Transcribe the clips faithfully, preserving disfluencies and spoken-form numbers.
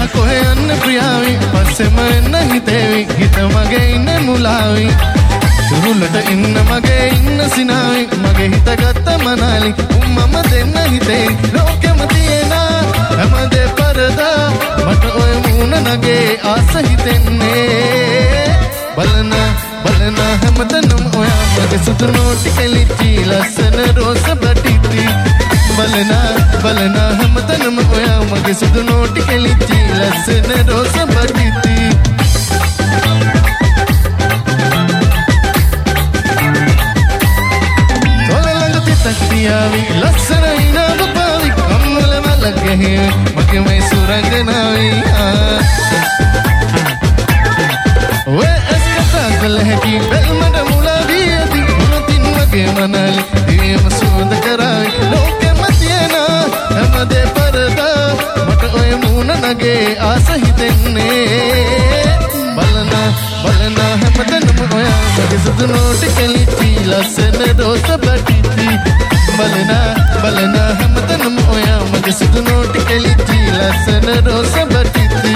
කොහේ යන්න ප්‍රියාවි පස්සෙම එන්න හිතේවි හිත මගේ ඉන්නේ මුලාවි සුරුලට ඉන්න මගේ ඉන්න සිනාවි මගේ හිත ගත්ත මනාලි උම්මම දෙන්න හිතේ ලෝකෙම තියෙන හැමදේ පරදා මට ඔය මූණ නගේ ආස හිතෙන්නේ බලන බලන හැමතැනම ඔයා මගේ සුදු නෝටි කෙලිච්චි ලස්සන රෝස බටිති බලන බලන හැමතැනම ඔයා මගේ සුදු නෝටි කෙලිච්චි ලස්සන රෝස බටිති තොලලඟ තිතක්තියාවි ලස්සන ඉනාව පාවි කම්මල මලගහේ මගේ මේ සුරංගනාවි ඔය එස්කතා කළ හැකි බැල්මට මුලාවී ඇති උනතින් වගේ මනලි දිවියම සුවඳ කරාවි ලෝකෙම තියෙන හැමදේ පරදා මට ඔය මූණ නගේ ආස හිතෙන්නේ බලන බලන හැමතැනම ඔයා මගේ සුදු නෝටි කෙලිච්චි ලස්සන රෝස බටිති බලන බලන හැමතැනම ඔයා මගේ සුදු නෝටි කෙලිච්චි ලස්සන රෝස බටිති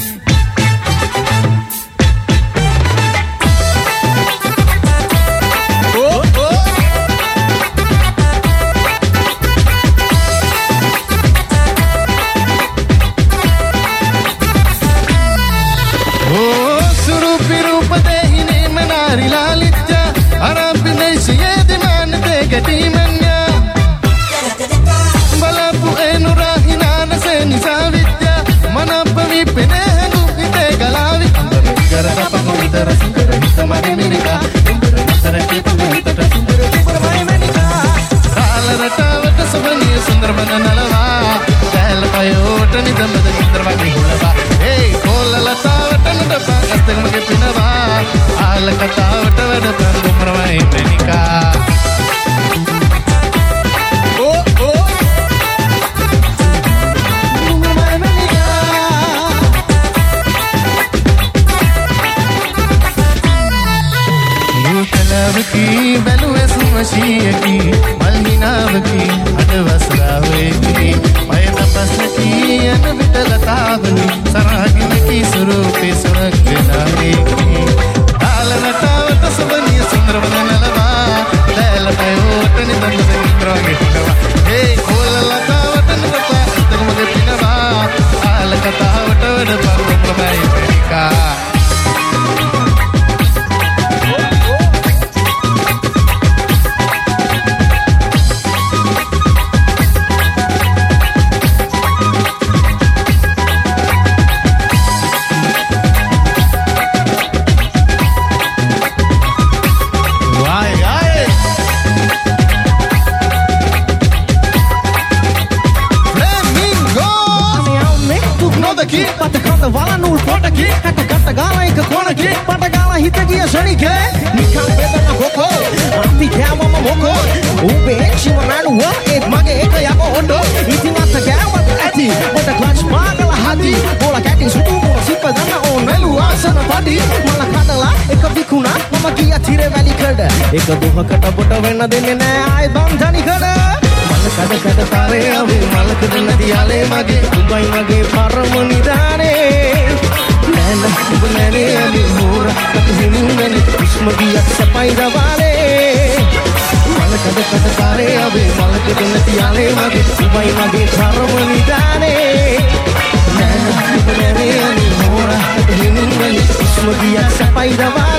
එක දුහකට බොට වෙන්න දෙන්නේ නෑ ආයි බන්ධනි කඩ මල කඩ කඩ තරේ අවේ මලකද නදියාලේ මගේ උඹයි මගේ පරම නිදානේ නෑන උඹ නෑනේ අලි මෝර කතු හිමින්නේ විශ්ම ගියක් සපයි දවාලේ මල කඩ කඩ තරේ අවේ මලකද නදියාලේ මගේ උඹයි මගේ පරම නිදානේ නෑන උඹ නෑනේ අලි මෝර කතු හිමින්නේ විශ්ම ගියක් සපයි දවාලේ